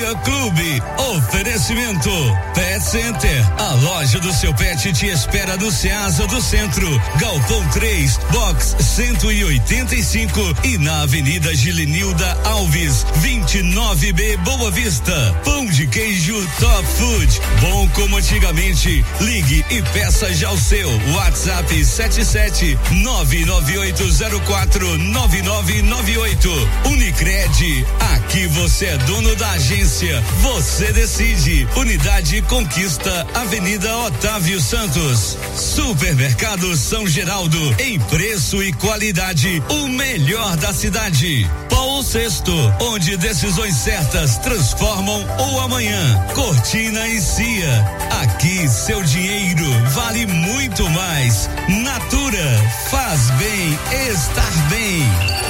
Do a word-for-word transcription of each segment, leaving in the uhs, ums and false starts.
Dia Clube. Oferecimento Pet Center. A loja do seu pet te espera do Ceasa do Centro, Galpão três, box cento e oitenta e cinco e na Avenida Gilenilda Alves, vinte e nove B, Boa Vista. Pão de queijo Top Food, bom como antigamente. Ligue e peça já o seu. WhatsApp sete sete nove nove oito zero quatro nove nove nove oito. Unicred, aqui você é dono da agência, você decide. Unidade Conquista, Avenida Otávio Santos. Supermercado São Geraldo, em preço e qualidade, o melhor da cidade. Paulo Sexto, onde decisões certas transformam o amanhã. Cortina e Cia, aqui seu dinheiro vale muito mais. Natura, faz bem estar bem.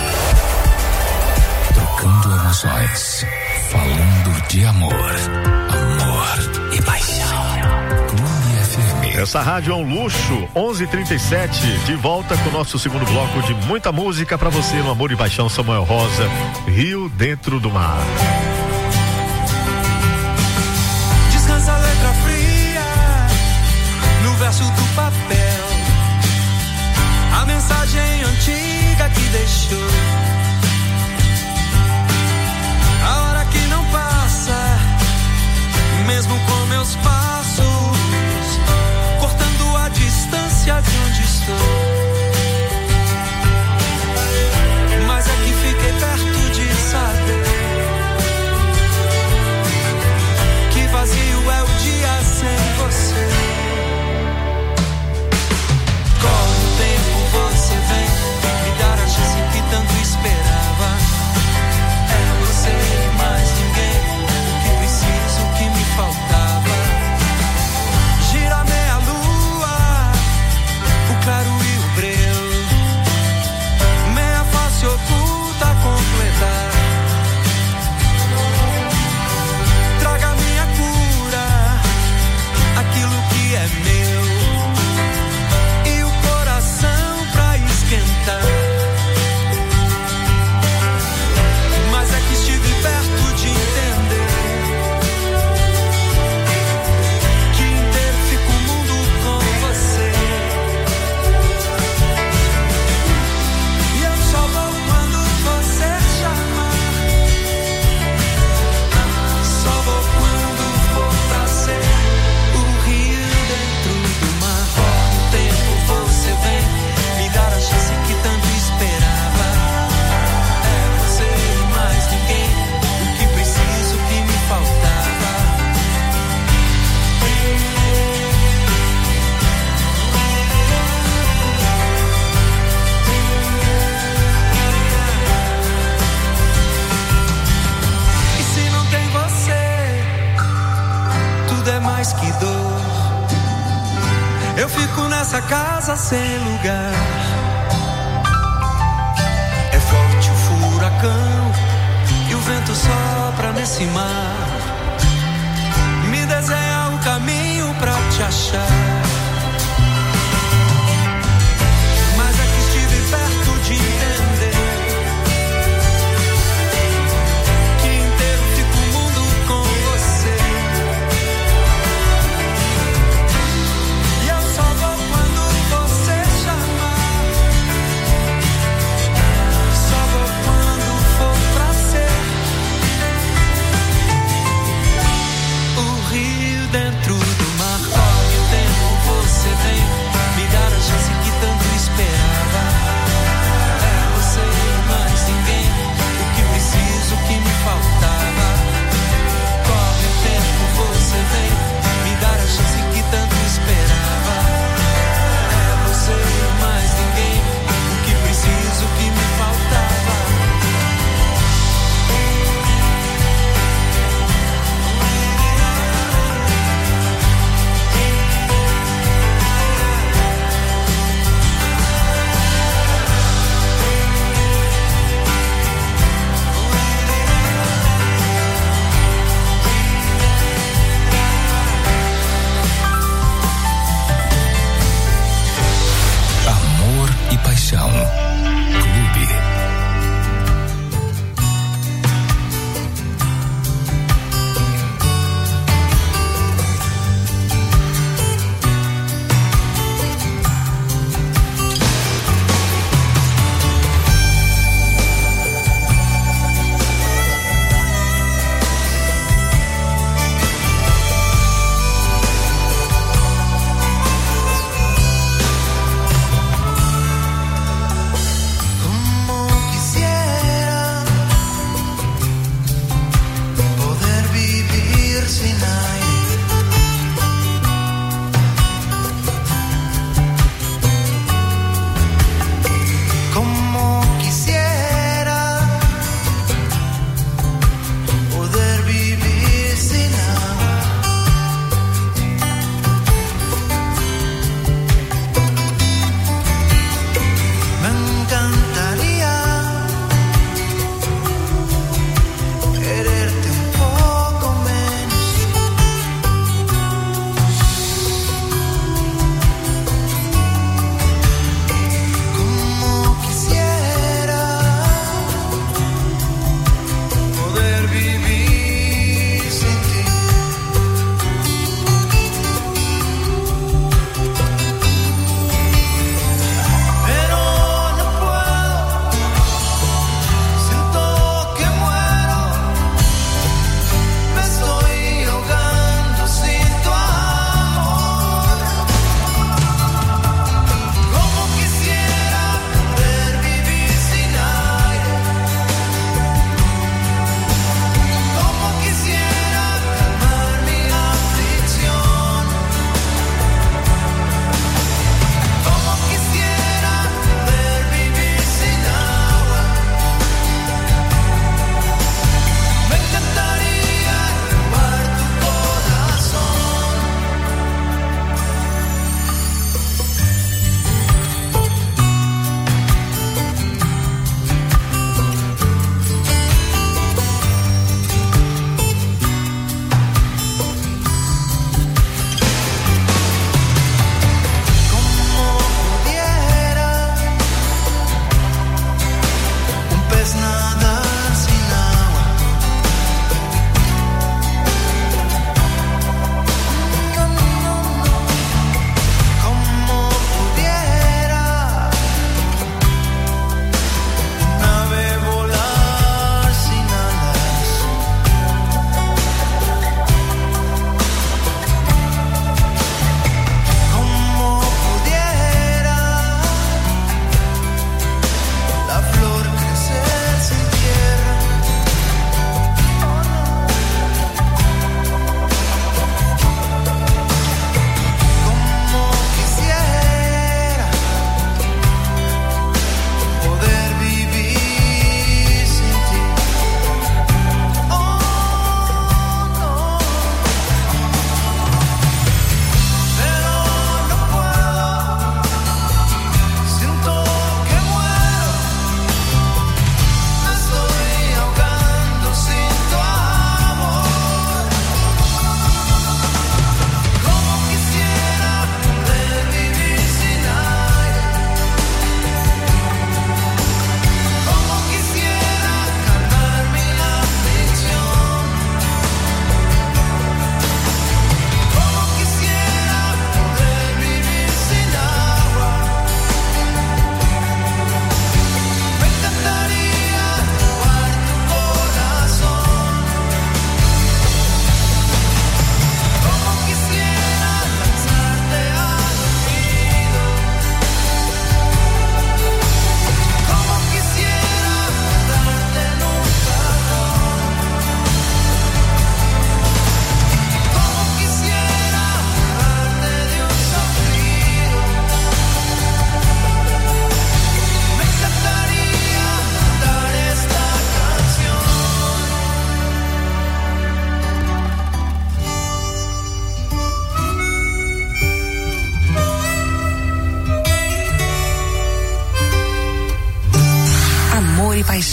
Trocando emoções, falando de amor, amor e paixão. Clube F M. Essa rádio é um luxo. onze e trinta e sete, de volta com o nosso segundo bloco de muita música pra você no Amor e Paixão. Samuel Rosa, Rio Dentro do Mar. Descansa a letra fria no verso do papel, a mensagem antiga que deixou, a hora que não passa, mesmo com meus passos, cortando a distância de onde estou. Mas é que fiquei perto de saber que vazio é o dia sem você. Corre o tempo, você vem me dar a chance que tanto esperava. É você e mais ninguém, o que preciso, o que me faltava. Gira meia lua, o claro e o breu, meia face oculta a completar. Traga minha cura, aquilo que é meu, e o coração pra esquentar. Mas é que estive perto de entender que inteiro fica o mundo com você. E eu só vou quando você chamar, só vou quando for pra ser o rio dentro do mar. No tempo você vem me dar a chance que tanto esperava. É você e mais ninguém, o que preciso, o que me faltava. E se não tem você, tudo é mais que dor. Eu fico nessa casa sem lugar. É forte o furacão e o vento sopra nesse mar. Me desenha o caminho pra te achar. Mas é que estive perto de entender que inteiro fica o mundo com você. E eu só vou quando você chamar, só vou quando for pra ser o rio dentro do mar. Corre o tempo,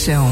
paixão.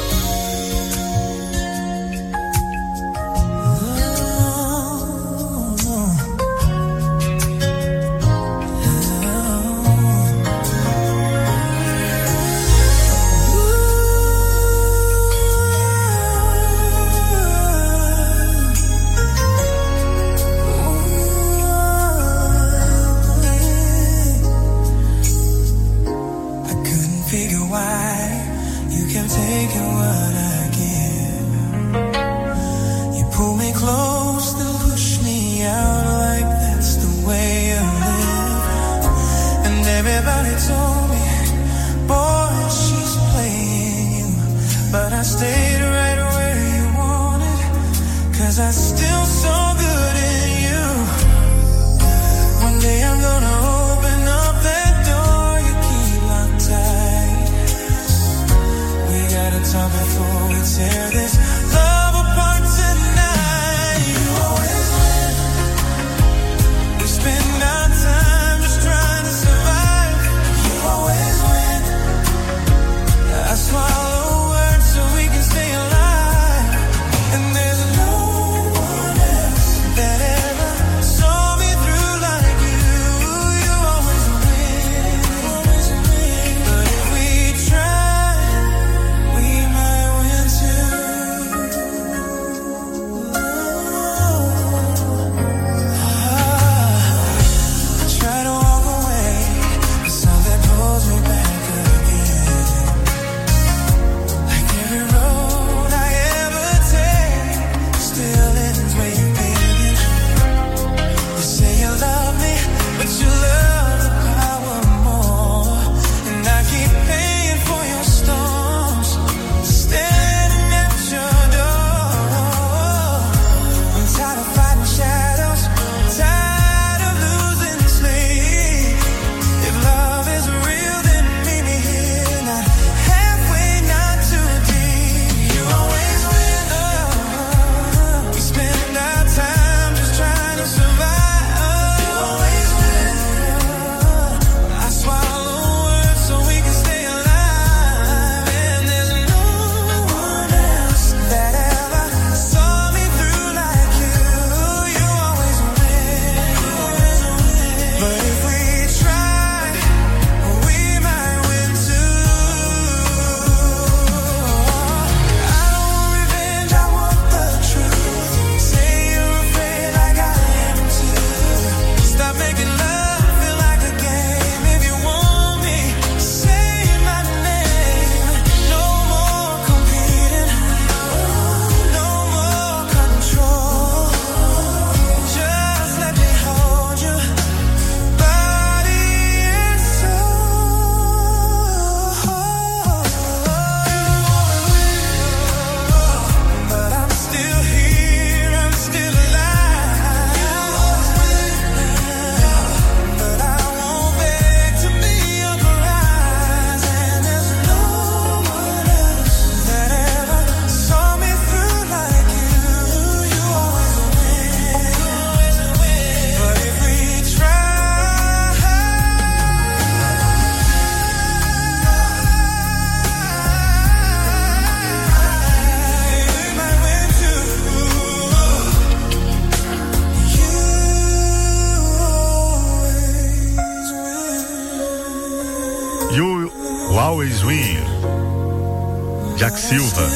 Jack Silva,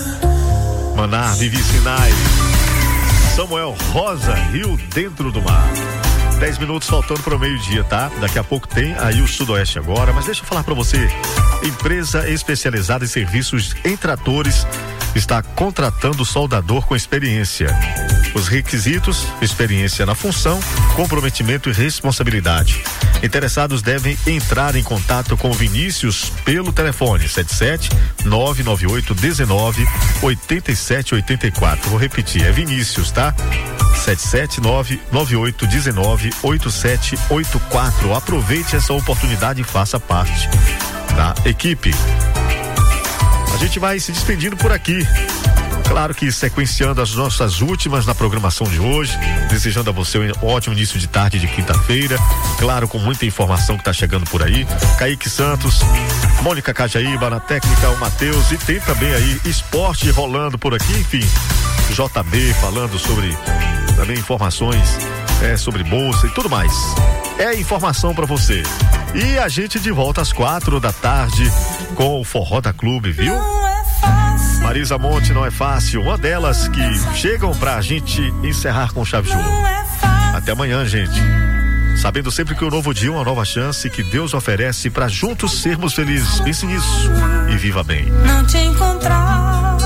Manar, Vivi Sinai, Samuel Rosa, Rio Dentro do Mar. Dez minutos faltando para o meio-dia, tá? Daqui a pouco tem aí o Sudoeste agora, mas deixa eu falar para você. Empresa especializada em serviços em tratores está contratando soldador com experiência. Os requisitos: experiência na função, comprometimento e responsabilidade. Interessados devem entrar em contato com o Vinícius pelo telefone sete sete nove nove oito um nove oito sete oito quatro. Vou repetir, é Vinícius, tá? sete sete nove nove oito um nove oito sete oito quatro. Aproveite essa oportunidade e faça parte da equipe. A gente vai se despedindo por aqui. Claro que sequenciando as nossas últimas na programação de hoje, desejando a você um ótimo início de tarde de quinta-feira, claro, com muita informação que tá chegando por aí. Kaique Santos, Mônica Cajaíba na técnica, o Matheus, e tem também aí esporte rolando por aqui, enfim, J B falando sobre também informações é, sobre bolsa e tudo mais. É informação para você. E a gente de volta às quatro da tarde com o Forró da Clube, viu? Marisa Monte, não é fácil. Uma delas que chegam pra gente encerrar com chave de ouro. Até amanhã, gente. Sabendo sempre que o novo dia é uma nova chance que Deus oferece pra juntos sermos felizes. Pense nisso e viva bem. Não te encontrar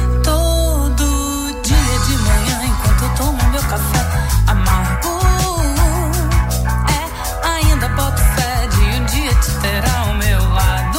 todo dia de manhã enquanto eu tomo meu café amargo. É, ainda boto fé de um dia te ter ao meu lado.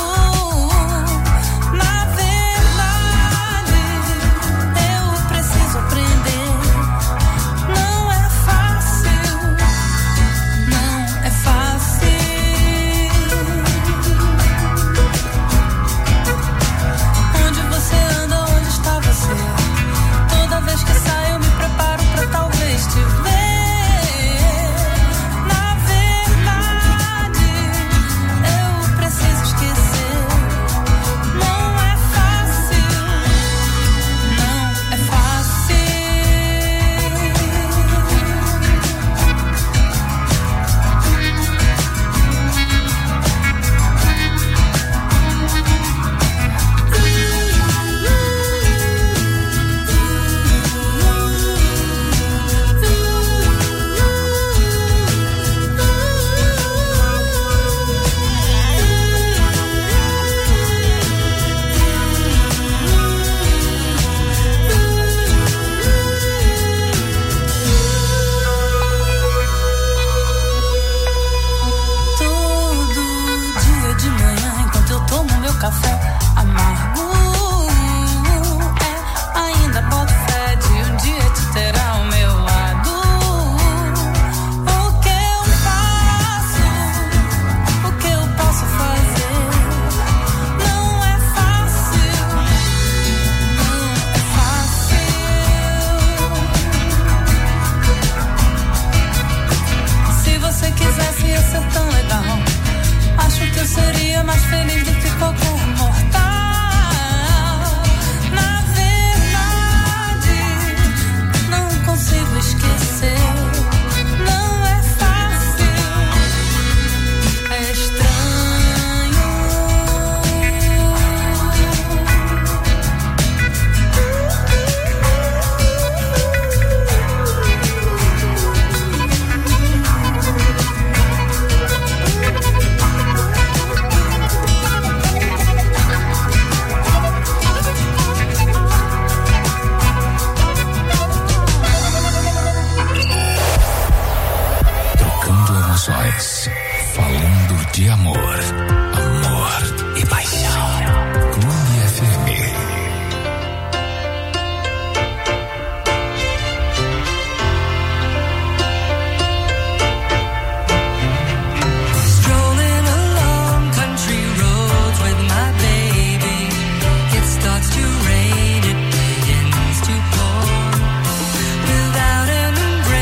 Falando de amor, amor e paixão. Clube F M.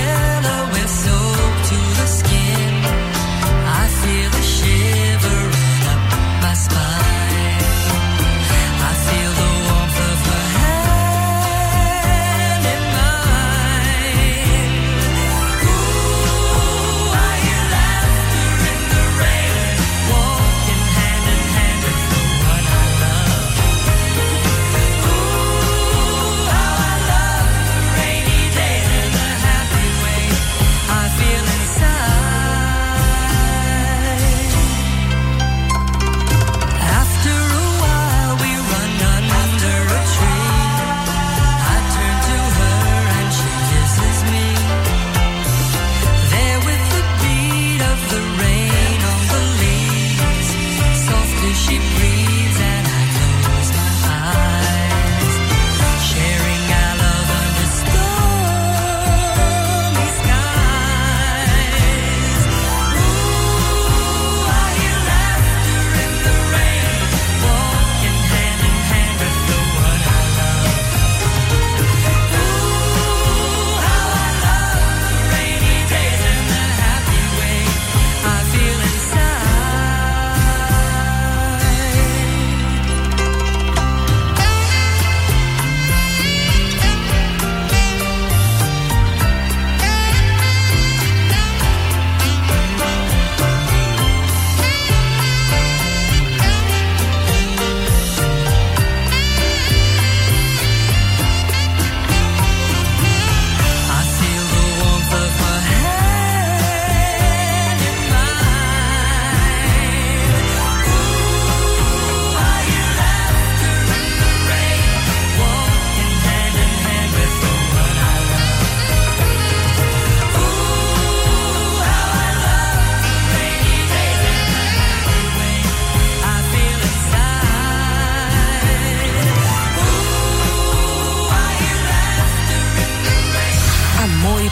Shiver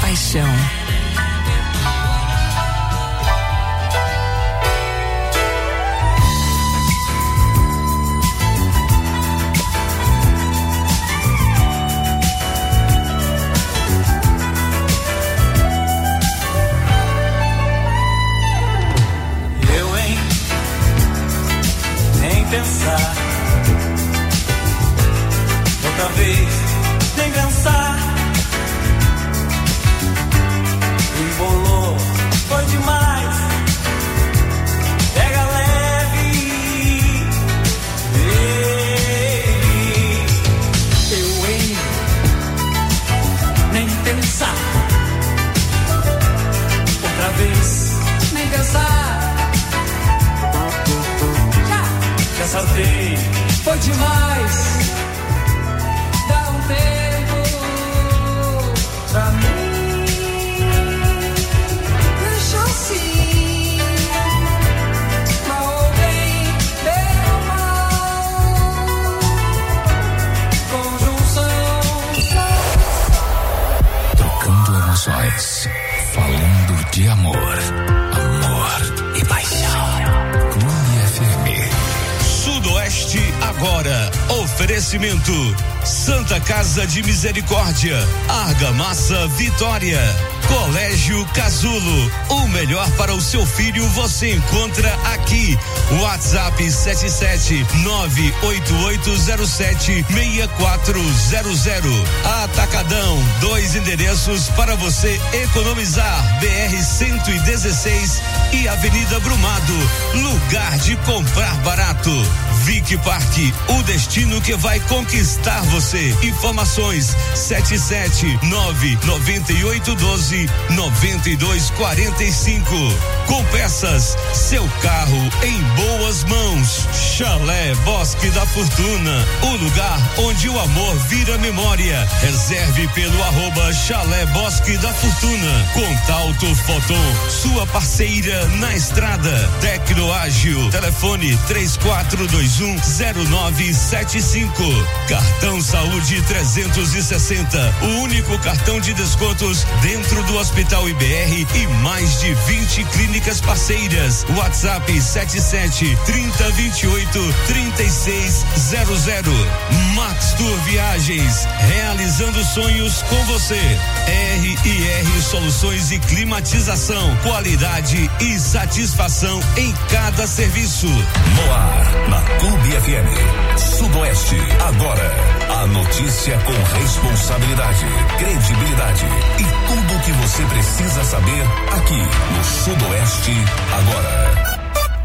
paixão. Pensar outra vez, nem pensar. Embolou, foi demais. Pega leve, baby. Eu hei nem pensar outra vez, nem pensar. Já saltei, foi demais. Dá um tempo pra mim. Deixa assim, mal ou bem, bem ou mal. Conjunção. Trocando emoções, falando de amor, amor e paixão. Clube F M. Sudoeste agora. Oferecimento Santa Casa de Misericórdia, Argamassa Vitória, Colégio Casulo. O melhor para o seu filho você encontra aqui. WhatsApp sete sete nove oito oito zero sete seis quatro zero zero. Atacadão, dois endereços para você economizar. B R cento e dezesseis e Avenida Brumado. Lugar de comprar barato. Vic Parque, o destino que vai conquistar você. Informações sete sete nove nove oito um dois nove dois quatro cinco. Com peças, seu carro em boas mãos. Chalé Bosque da Fortuna, o lugar onde o amor vira memória. Reserve pelo arroba Chalé Bosque da Fortuna. Contato Foton, sua parceira na estrada. Tecnoágil, telefone três quatro dois um zero nove sete cinco. Cartão Saúde trezentos e sessenta, o único cartão de descontos dentro do Hospital I B R e mais de vinte clínicas parceiras. WhatsApp sete sete trinta vinte e oito trinta e seis zero zero. Max Tour Viagens, realizando sonhos com você. R e R Soluções e Climatização, qualidade e satisfação em cada serviço. No ar, na Clube F M. Sudoeste, agora. A notícia com responsabilidade, credibilidade e tudo o que você precisa saber aqui no Sudoeste, agora.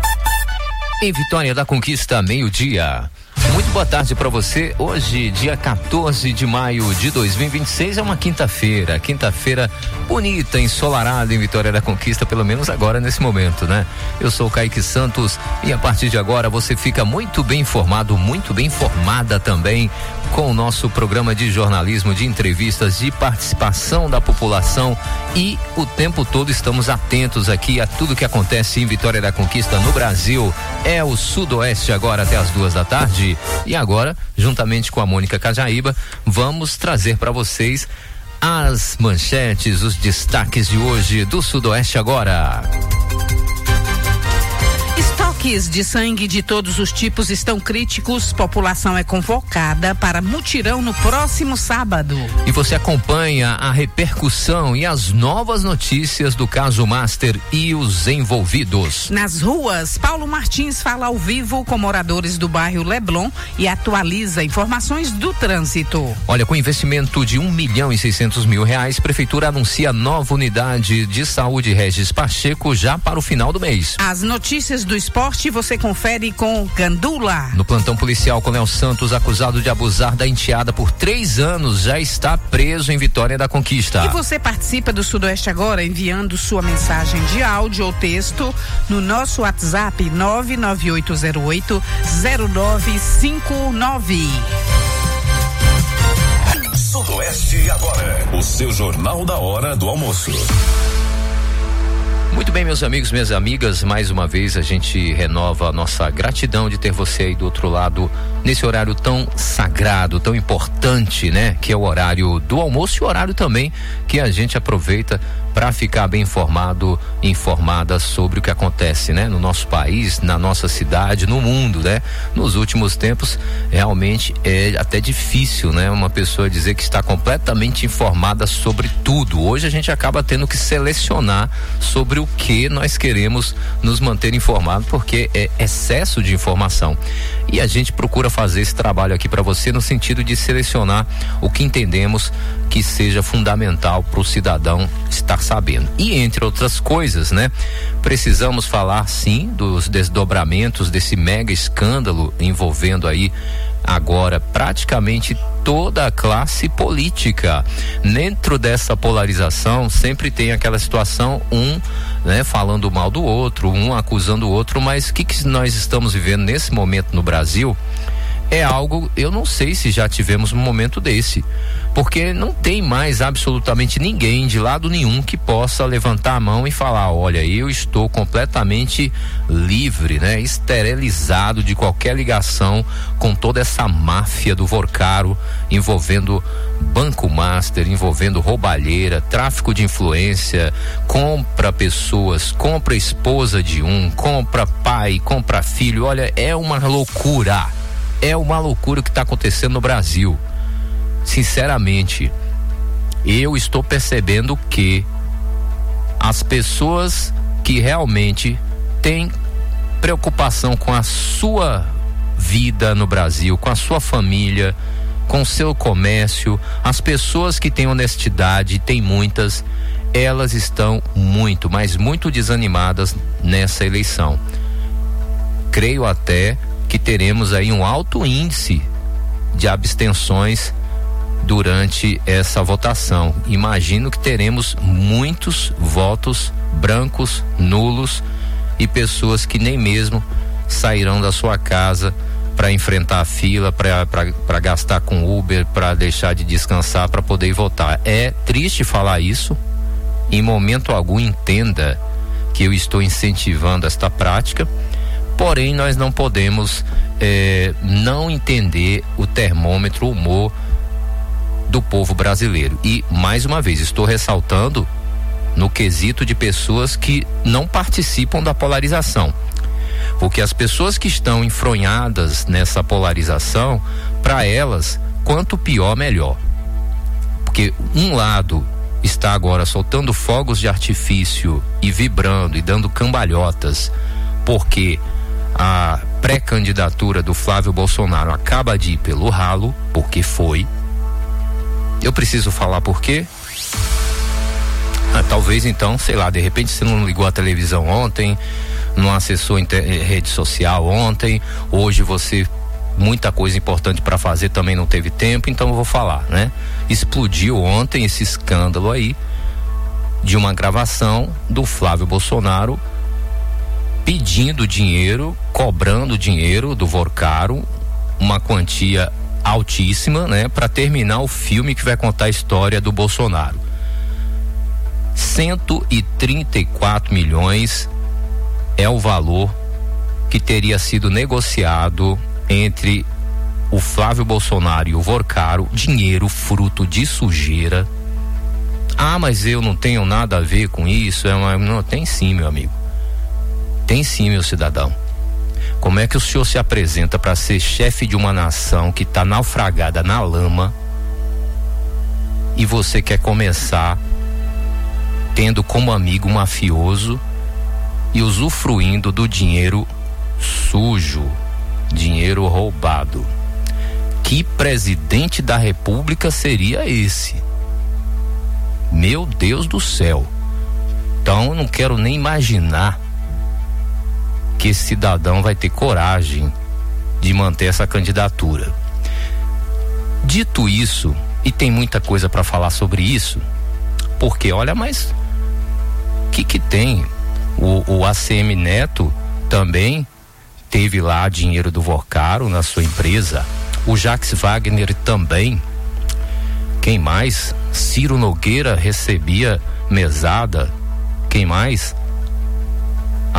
Em Vitória da Conquista, meio-dia. Muito boa tarde para você. Hoje, dia quatorze de maio de dois mil e vinte e seis, é uma quinta-feira. Quinta-feira bonita, ensolarada em Vitória da Conquista, pelo menos agora nesse momento, né? Eu sou o Kaique Santos e a partir de agora você fica muito bem informado, muito bem informada também com o nosso programa de jornalismo, de entrevistas, de participação da população e o tempo todo estamos atentos aqui a tudo que acontece em Vitória da Conquista, no Brasil. É o Sudoeste agora até as duas da tarde. E agora, juntamente com a Mônica Cajaíba, vamos trazer para vocês as manchetes, os destaques de hoje do Sudoeste agora. Estoques de sangue de todos os tipos estão críticos. População é convocada para mutirão no próximo sábado. E você acompanha a repercussão e as novas notícias do caso Master e os envolvidos. Nas ruas, Paulo Martins fala ao vivo com moradores do bairro Leblon e atualiza informações do trânsito. Olha, com investimento de um milhão e seiscentos mil reais, Prefeitura anuncia nova unidade de saúde Regis Pacheco já para o final do mês. As notícias do esporte você confere com Gandula. No plantão policial, Coronel Santos, acusado de abusar da enteada por três anos, já está preso em Vitória da Conquista. E você participa do Sudoeste agora enviando sua mensagem de áudio ou texto no nosso WhatsApp nove nove oito zero oito zero nove cinco nove. Sudoeste agora, o seu jornal da hora do almoço. Muito bem, meus amigos, minhas amigas, mais uma vez a gente renova a nossa gratidão de ter você aí do outro lado nesse horário tão sagrado, tão importante, né? Que é o horário do almoço e o horário também que a gente aproveita para ficar bem informado, informada sobre o que acontece, né? No nosso país, na nossa cidade, no mundo, né? Nos últimos tempos, realmente é até difícil, né? Uma pessoa dizer que está completamente informada sobre tudo. Hoje a gente acaba tendo que selecionar sobre o que nós queremos nos manter informados, porque é excesso de informação. E a gente procura fazer esse trabalho aqui para você no sentido de selecionar o que entendemos que seja fundamental para o cidadão estar sabendo. E entre outras coisas, né? Precisamos falar sim dos desdobramentos desse mega escândalo envolvendo aí agora praticamente toda a classe política. Dentro dessa polarização sempre tem aquela situação, um, né, falando mal do outro, um acusando o outro, mas o que, que nós estamos vivendo nesse momento no Brasil é algo, eu não sei se já tivemos um momento desse, porque não tem mais absolutamente ninguém de lado nenhum que possa levantar a mão e falar, olha, eu estou completamente livre, né, esterilizado de qualquer ligação com toda essa máfia do Vorcaro envolvendo Banco Master, envolvendo roubalheira, tráfico de influência, compra pessoas, compra esposa de um, compra pai, compra filho. Olha, é uma loucura. É uma loucura o que está acontecendo no Brasil. Sinceramente, eu estou percebendo que as pessoas que realmente têm preocupação com a sua vida no Brasil, com a sua família, com o seu comércio, as pessoas que têm honestidade, tem muitas, elas estão muito, mas muito desanimadas nessa eleição. Creio até que teremos aí um alto índice de abstenções durante essa votação. Imagino que teremos muitos votos brancos, nulos e pessoas que nem mesmo sairão da sua casa para enfrentar a fila, para gastar com Uber, para deixar de descansar, para poder votar. É triste falar isso. Em momento algum entenda que eu estou incentivando esta prática. Porém, nós não podemos eh, não entender o termômetro, o humor do povo brasileiro. E, mais uma vez, estou ressaltando no quesito de pessoas que não participam da polarização. Porque as pessoas que estão enfronhadas nessa polarização, para elas, quanto pior, melhor. Porque um lado está agora soltando fogos de artifício e vibrando e dando cambalhotas, porque a pré-candidatura do Flávio Bolsonaro acaba de ir pelo ralo, porque foi. Eu preciso falar por quê? Ah, talvez então, sei lá, de repente você não ligou a televisão ontem, não acessou a rede social ontem, hoje você, muita coisa importante para fazer também não teve tempo, então eu vou falar, né? Explodiu ontem esse escândalo aí de uma gravação do Flávio Bolsonaro pedindo dinheiro, cobrando dinheiro do Vorcaro, uma quantia altíssima, né, para terminar o filme que vai contar a história do Bolsonaro. cento e trinta e quatro milhões é o valor que teria sido negociado entre o Flávio Bolsonaro e o Vorcaro, dinheiro fruto de sujeira. Ah, mas eu não tenho nada a ver com isso. É uma... Não, tem sim, meu amigo. Tem sim, meu cidadão. Como é que o senhor se apresenta para ser chefe de uma nação que está naufragada na lama e você quer começar tendo como amigo um mafioso e usufruindo do dinheiro sujo, dinheiro roubado? Que presidente da República seria esse? Meu Deus do céu. Então eu não quero nem imaginar que esse cidadão vai ter coragem de manter essa candidatura. Dito isso, e tem muita coisa para falar sobre isso, porque olha, mas o que que tem? O, o A C M Neto também teve lá dinheiro do Vorcaro na sua empresa, o Jacques Wagner também. Quem mais? Ciro Nogueira recebia mesada. Quem mais?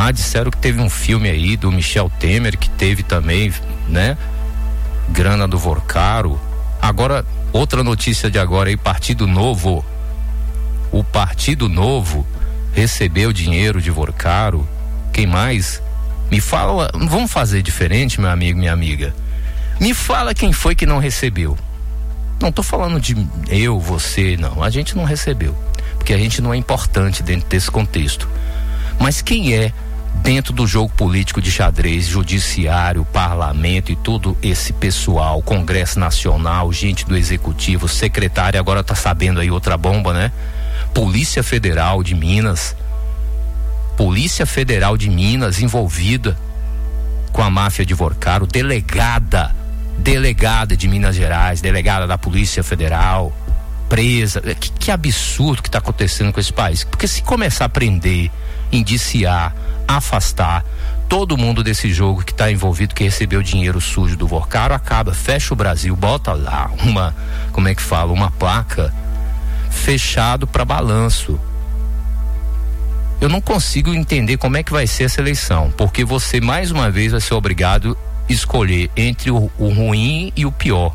Ah, disseram que teve um filme aí do Michel Temer, que teve também, né? Grana do Vorcaro. Agora, outra notícia de agora aí, Partido Novo. O Partido Novo recebeu dinheiro de Vorcaro. Quem mais? Me fala, vamos fazer diferente, meu amigo, minha amiga. Me fala quem foi que não recebeu. Não tô falando de eu, você, não. A gente não recebeu, porque a gente não é importante dentro desse contexto. Mas quem é, dentro do jogo político de xadrez, judiciário, parlamento e todo esse pessoal, Congresso Nacional, gente do Executivo, secretário, agora tá sabendo aí outra bomba, né? Polícia Federal de Minas. Polícia Federal de Minas envolvida com a máfia de Vorcaro, delegada, delegada de Minas Gerais, delegada da Polícia Federal, presa. Que, que absurdo que está acontecendo com esse país. Porque se começar a prender, indiciar, afastar todo mundo desse jogo que está envolvido, que recebeu dinheiro sujo do Vorcaro, acaba, fecha o Brasil, bota lá uma, como é que fala, uma placa, fechado para balanço. Eu não consigo entender como é que vai ser essa eleição, porque você mais uma vez vai ser obrigado a escolher entre o, o ruim e o pior.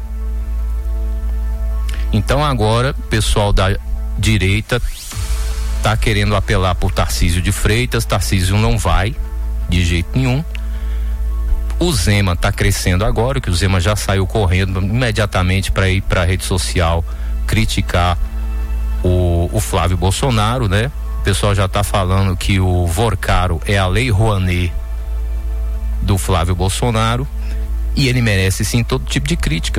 Então agora, o pessoal da direita tá querendo apelar por Tarcísio de Freitas. Tarcísio não vai de jeito nenhum. O Zema tá crescendo agora, que o Zema já saiu correndo imediatamente para ir para a rede social criticar o, o Flávio Bolsonaro, né? O pessoal já tá falando que o Vorcaro é a lei Rouanet do Flávio Bolsonaro, e ele merece sim todo tipo de crítica,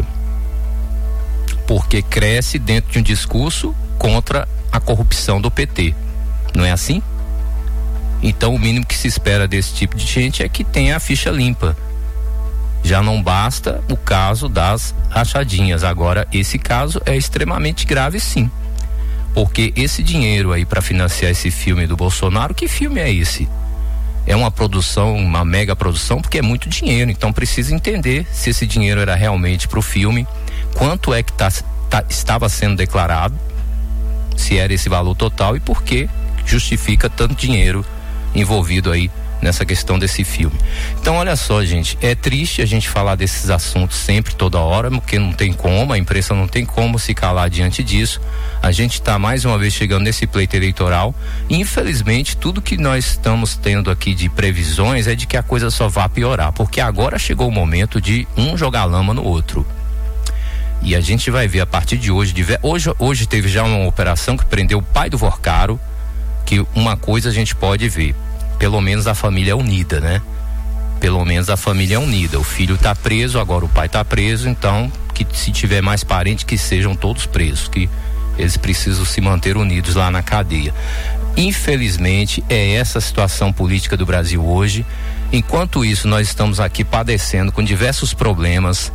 porque cresce dentro de um discurso contra a corrupção do P T, não é assim? Então o mínimo que se espera desse tipo de gente é que tenha a ficha limpa. Já não basta o caso das rachadinhas, agora esse caso é extremamente grave, sim. Porque esse dinheiro aí para financiar esse filme do Bolsonaro, que filme é esse? É uma produção, uma mega produção, porque é muito dinheiro, então precisa entender se esse dinheiro era realmente pro filme, quanto é que tá, tá, estava sendo declarado, se era esse valor total e por que justifica tanto dinheiro envolvido aí nessa questão desse filme. Então olha só, gente, é triste a gente falar desses assuntos sempre, toda hora, porque não tem como, a imprensa não tem como se calar diante disso. A gente está mais uma vez chegando nesse pleito eleitoral e infelizmente tudo que nós estamos tendo aqui de previsões é de que a coisa só vai piorar, porque agora chegou o momento de um jogar lama no outro. E a gente vai ver a partir de hoje, de ver, hoje, hoje teve já uma operação que prendeu o pai do Vorcaro, que uma coisa a gente pode ver, pelo menos a família é unida, né? Pelo menos a família é unida. O filho tá preso, agora o pai tá preso, então que se tiver mais parentes que sejam todos presos, que eles precisam se manter unidos lá na cadeia. Infelizmente é essa a situação política do Brasil hoje. Enquanto isso nós estamos aqui padecendo com diversos problemas,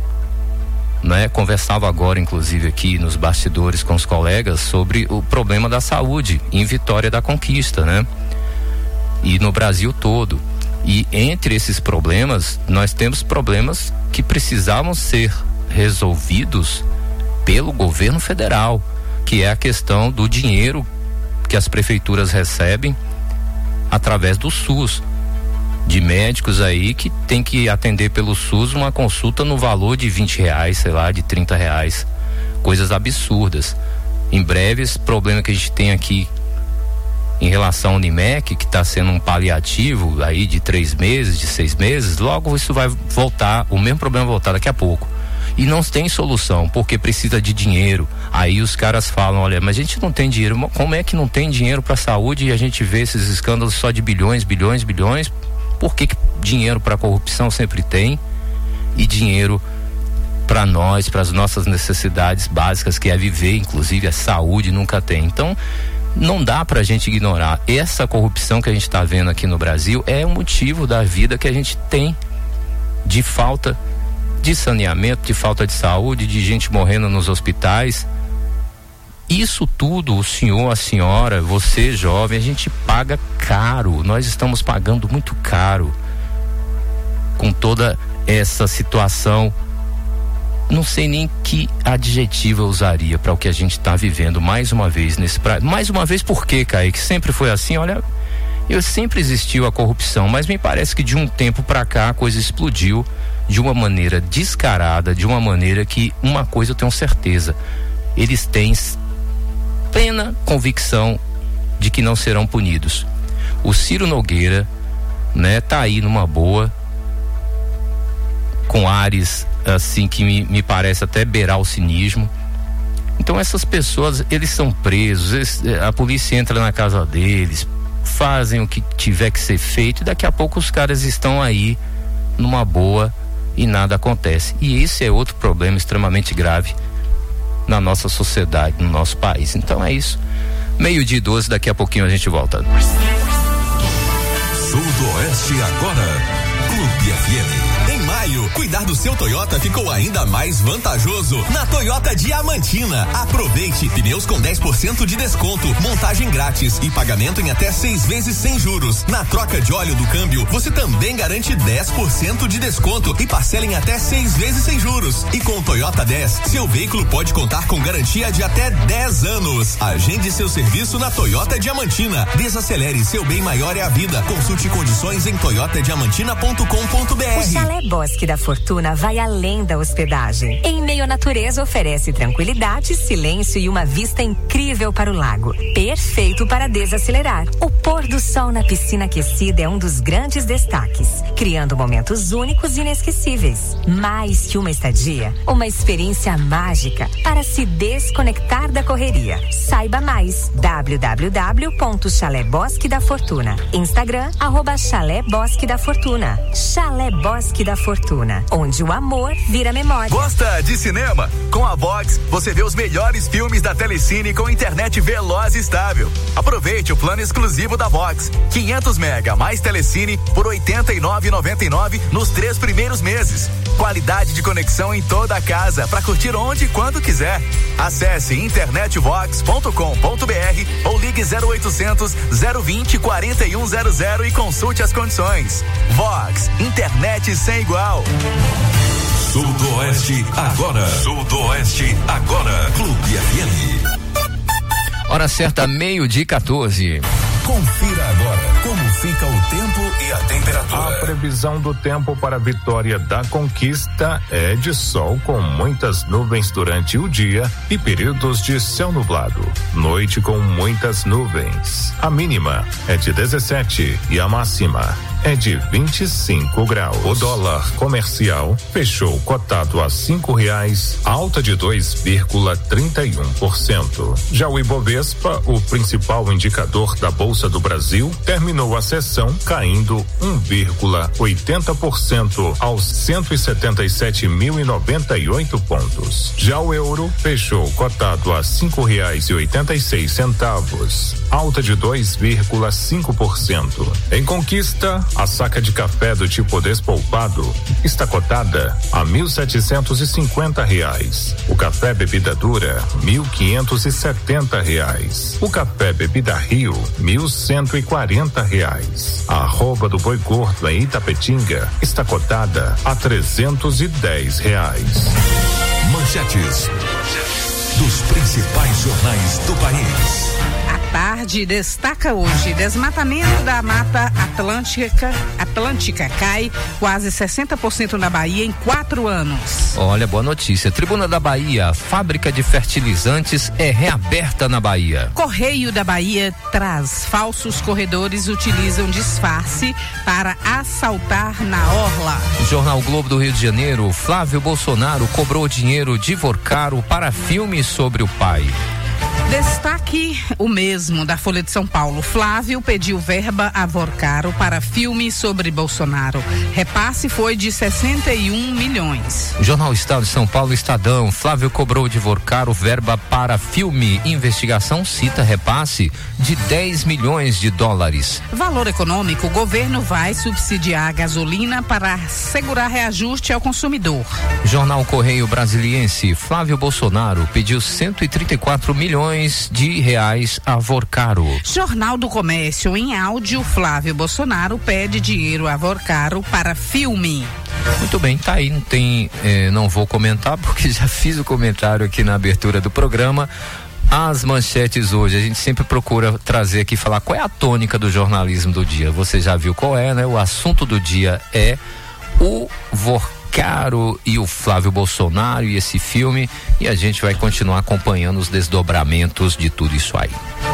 né? Conversava agora inclusive aqui nos bastidores com os colegas sobre o problema da saúde em Vitória da Conquista, né? E no Brasil todo. E entre esses problemas, nós temos problemas que precisavam ser resolvidos pelo governo federal, que é a questão do dinheiro que as prefeituras recebem através do SUS, de médicos aí que tem que atender pelo SUS uma consulta no valor de vinte reais, sei lá, de trinta reais, coisas absurdas. Em breve, esse problema que a gente tem aqui em relação ao Unimed, que está sendo um paliativo aí de três meses, de seis meses, logo isso vai voltar, o mesmo problema vai voltar daqui a pouco. E não tem solução, porque precisa de dinheiro. Aí os caras falam, olha, mas a gente não tem dinheiro. Como é que não tem dinheiro para saúde e a gente vê esses escândalos só de bilhões, bilhões, bilhões? Por que que dinheiro para corrupção sempre tem e dinheiro para nós, para as nossas necessidades básicas, que é viver, inclusive a saúde, nunca tem? Então não dá pra gente ignorar. Essa corrupção que a gente está vendo aqui no Brasil é um motivo da vida que a gente tem, de falta de saneamento, de falta de saúde, de gente morrendo nos hospitais. Isso tudo, o senhor, a senhora, você jovem, a gente paga caro. Nós estamos pagando muito caro com toda essa situação. Não sei nem que adjetivo eu usaria para o que a gente está vivendo mais uma vez nesse prazo. Mais uma vez por quê, Kaique? Sempre foi assim, olha, Eu sempre existiu a corrupção, mas me parece que de um tempo para cá a coisa explodiu de uma maneira descarada, de uma maneira que uma coisa eu tenho certeza, eles têm plena convicção de que não serão punidos. O Ciro Nogueira, né, tá aí numa boa, com ares assim que me, me parece até beirar o cinismo. Então essas pessoas, eles são presos, eles, a polícia entra na casa deles, fazem o que tiver que ser feito e daqui a pouco os caras estão aí numa boa e nada acontece. E esse é outro problema extremamente grave na nossa sociedade, no nosso país. Então é isso. Meio-dia e doze, daqui a pouquinho a gente volta. Sudoeste agora, Clube F M. Em maio, cuidar do seu Toyota ficou ainda mais vantajoso na Toyota Diamantina. Aproveite pneus com dez por cento de desconto, montagem grátis e pagamento em até seis vezes sem juros. Na troca de óleo do câmbio, você também garante dez por cento de desconto e parcela em até seis vezes sem juros. E com o Toyota dez, seu veículo pode contar com garantia de até dez anos. Agende seu serviço na Toyota Diamantina. Desacelere, seu bem maior é a vida. Consulte condições em toyota diamantina ponto com ponto b r. O Chalé Bosque da Fortuna vai além da hospedagem. Em meio à natureza, oferece tranquilidade, silêncio e uma vista incrível para o lago. Perfeito para desacelerar. O pôr do sol na piscina aquecida é um dos grandes destaques, criando momentos únicos e inesquecíveis. Mais que uma estadia, uma experiência mágica para se desconectar da correria. Saiba mais. w w w ponto chalé bosque da fortuna. Instagram, arroba Chalé Bosque da Fortuna. Chalé Bosque da Fortuna, onde o amor vira memória. Gosta de cinema? Com a Vox, você vê os melhores filmes da Telecine com internet veloz e estável. Aproveite o plano exclusivo da Vox, quinhentos mega mais Telecine por oitenta e nove reais e noventa e nove centavos nos três primeiros meses. Qualidade de conexão em toda a casa para curtir onde e quando quiser. Acesse internet vox ponto com ponto b r ou ligue zero oitocentos, zero vinte, quarenta e um zero zero e consulte as condições. Vox, internet sem igual. Sudoeste agora. Sudoeste agora. Clube F M. Hora certa, meio-dia quatorze. Confira agora como fica o tempo e a temperatura. A previsão do tempo para a Vitória da Conquista é de sol com muitas nuvens durante o dia e períodos de céu nublado. Noite com muitas nuvens. A mínima é de dezessete e a máxima é de vinte e cinco graus. O dólar comercial fechou cotado a cinco reais, alta de dois vírgula trinta e um por cento. Já o Ibovespa, o principal indicador da Bolsa do Brasil, terminou a sessão caindo um vírgula oitenta por cento aos cento e setenta e sete mil e noventa e oito pontos. Já o euro fechou cotado a cinco reais e oitenta e seis centavos, alta de dois vírgula cinco por cento. Em Conquista, a saca de café do tipo despolpado está cotada a mil setecentos e cinquenta reais. O café bebida dura, mil quinhentos e setenta reais. O café bebida Rio, mil cento e quarenta reais. A arroba do boi gordo em Itapetinga está cotada a trezentos e dez reais. Manchetes dos principais jornais do país. Tarde destaca hoje: desmatamento da Mata Atlântica, Atlântica cai quase sessenta por cento na Bahia em quatro anos. Olha, boa notícia. Tribuna da Bahia, fábrica de fertilizantes é reaberta na Bahia. Correio da Bahia traz: falsos corredores utilizam disfarce para assaltar na orla. Jornal Globo do Rio de Janeiro, Flávio Bolsonaro cobrou dinheiro de Vorcaro para filme sobre o pai. Destaque o mesmo da Folha de São Paulo. Flávio pediu verba a Vorcaro para filme sobre Bolsonaro. Repasse foi de sessenta e um milhões. Jornal Estado de São Paulo, Estadão. Flávio cobrou de Vorcaro verba para filme. Investigação cita repasse de dez milhões de dólares. Valor econômico. O governo vai subsidiar a gasolina para assegurar reajuste ao consumidor. Jornal Correio Brasiliense. Flávio Bolsonaro pediu cento e trinta e quatro milhões de reais a Vorcaro. Jornal do Comércio, em áudio, Flávio Bolsonaro pede dinheiro a Vorcaro para filme. Muito bem, tá aí, não tem, eh, não vou comentar porque já fiz o comentário aqui na abertura do programa. As manchetes hoje, a gente sempre procura trazer aqui, falar qual é a tônica do jornalismo do dia. Você já viu qual é, né? O assunto do dia é o Vorcaro e o Flávio Bolsonaro e esse filme, e a gente vai continuar acompanhando os desdobramentos de tudo isso aí.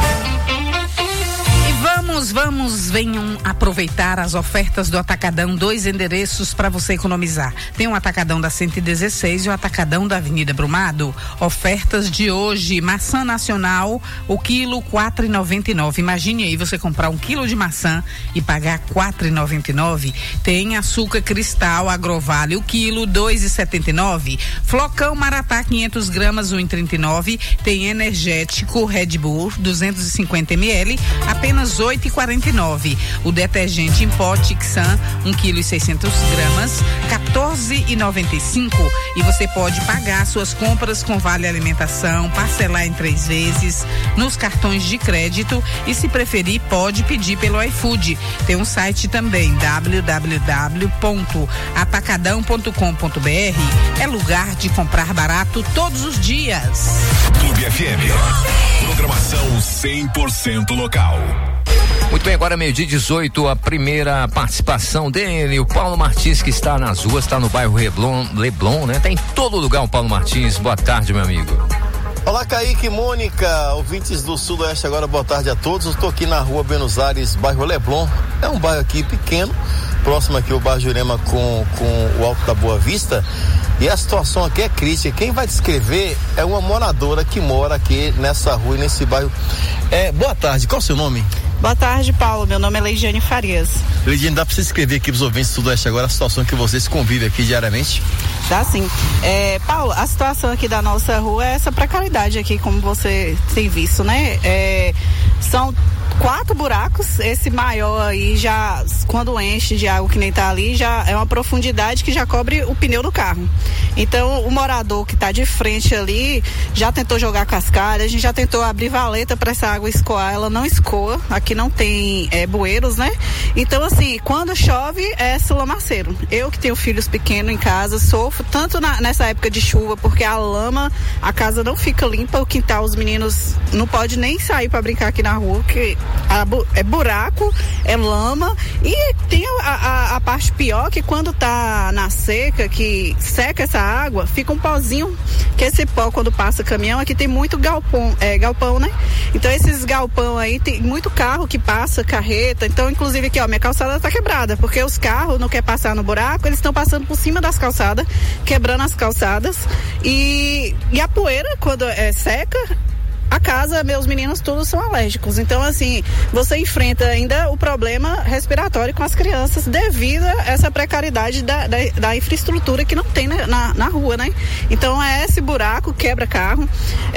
Vamos, vamos, venham aproveitar as ofertas do Atacadão, dois endereços para você economizar. Tem o Atacadão da cento e dezesseis e o Atacadão da Avenida Brumado. Ofertas de hoje: maçã nacional, o quilo quatro reais e noventa e nove centavos. Imagine aí você comprar um quilo de maçã e pagar quatro reais e noventa e nove centavos. Tem açúcar cristal Agrovale, o quilo dois reais e setenta e nove centavos. Flocão Maratá quinhentas gramas, um real e trinta e nove centavos. Tem energético Red Bull duzentos e cinquenta mililitros, apenas oito reais e quarenta e nove centavos. O detergente em pó Tixan, um quilo e seiscentas gramas, quatorze reais e noventa e cinco centavos. E você pode pagar suas compras com vale alimentação, parcelar em três vezes nos cartões de crédito e, se preferir, pode pedir pelo iFood. Tem um site também, w w w ponto atacadão ponto com ponto b r. É lugar de comprar barato todos os dias. Clube F M, programação cem por cento local. Muito bem, agora meio-dia e dezoito, a primeira participação dele, o Paulo Martins, que está nas ruas, está no bairro Leblon, Leblon, né? Tá em todo lugar o Paulo Martins. Boa tarde, meu amigo. Olá, Kaique, Mônica, ouvintes do Sudoeste, agora boa tarde a todos. Eu estou aqui na rua Buenos Aires, bairro Leblon. É um bairro aqui pequeno, próximo aqui ao bairro Jurema com, com o Alto da Boa Vista. E a situação aqui é crítica. Quem vai descrever é uma moradora que mora aqui nessa rua e nesse bairro. É, boa tarde, qual é o seu nome? Boa tarde, Paulo. Meu nome é Leidiane Farias. Leidiane, dá para você descrever aqui para os ouvintes do Sudoeste agora a situação que vocês convivem aqui diariamente? Dá sim. É, Paulo, a situação aqui da nossa rua é essa precariedade aqui, como você tem visto, né? É, são quatro buracos, esse maior aí já, quando enche de água que nem tá ali, já é uma profundidade que já cobre o pneu do carro. Então, o morador que tá de frente ali já tentou jogar cascalho, a gente já tentou abrir valeta para essa água escoar, ela não escoa, aqui não tem é, bueiros, né? Então, assim, quando chove é lamaceiro. Eu que tenho filhos pequenos em casa, sofro tanto na, nessa época de chuva, porque a lama, a casa não fica limpa, o quintal, os meninos não podem nem sair para brincar aqui na rua, porque A, é buraco, é lama, e tem a, a, a parte pior, que quando tá na seca, que seca essa água, fica um pozinho, que esse pó, quando passa caminhão, aqui tem muito galpão, é, galpão, né? Então esses galpão aí, tem muito carro que passa, carreta, então inclusive aqui, ó, minha calçada tá quebrada, porque os carros não querem passar no buraco, eles estão passando por cima das calçadas, quebrando as calçadas, e, e a poeira, quando é seca, a casa, meus meninos todos são alérgicos, então assim, você enfrenta ainda o problema respiratório com as crianças devido a essa precariedade da, da, da infraestrutura que não tem na, na, na rua, né? Então é esse buraco, quebra carro,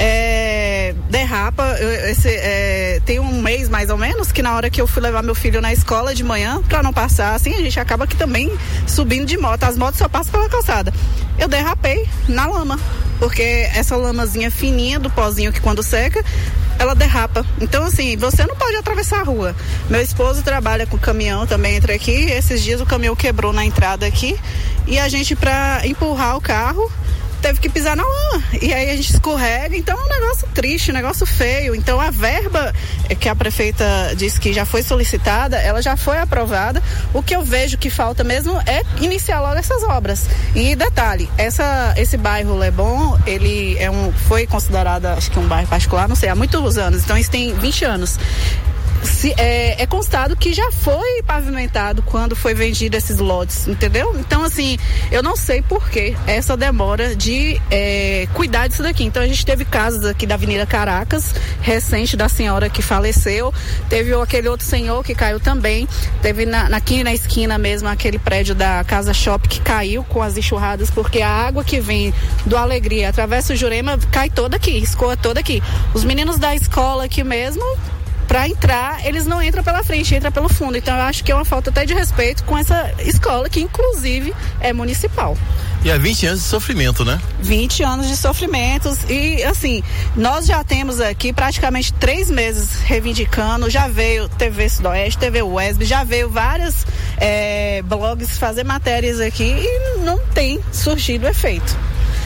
é, derrapa, esse, é, tem um mês mais ou menos que na hora que eu fui levar meu filho na escola de manhã, pra não passar assim, a gente acaba aqui também subindo de moto, as motos só passam pela calçada. Eu derrapei na lama, porque essa lamazinha fininha do pozinho que quando seca, ela derrapa. Então assim, você não pode atravessar a rua. Meu esposo trabalha com caminhão, também entra aqui, esses dias o caminhão quebrou na entrada aqui, e a gente, pra empurrar o carro, teve que pisar na lama, e aí a gente escorrega, então é um negócio triste, um negócio feio. Então a verba que a prefeita disse que já foi solicitada, ela já foi aprovada. O que eu vejo que falta mesmo é iniciar logo essas obras. E detalhe, essa, esse bairro Leblon, ele é um, foi considerado, acho que um bairro particular, não sei, há muitos anos, então isso tem vinte anos. Se, é, é constado que já foi pavimentado quando foi vendido esses lotes, entendeu? Então assim, eu não sei por que essa demora de é, cuidar disso daqui. Então a gente teve casos aqui da Avenida Caracas, recente, da senhora que faleceu, teve aquele outro senhor que caiu também, teve na, aqui na esquina mesmo aquele prédio da Casa Shop que caiu com as enxurradas, porque a água que vem do Alegria, atravessa o Jurema, cai toda aqui, escoa toda aqui. Os meninos da escola aqui mesmo, para entrar, eles não entram pela frente, entram pelo fundo. Então eu acho que é uma falta até de respeito com essa escola, que inclusive é municipal. E há vinte anos de sofrimento, né? vinte anos de sofrimentos, e assim, nós já temos aqui praticamente três meses reivindicando, já veio T V Sudoeste, T V U E S B, já veio vários é, blogs fazer matérias aqui e não tem surgido efeito.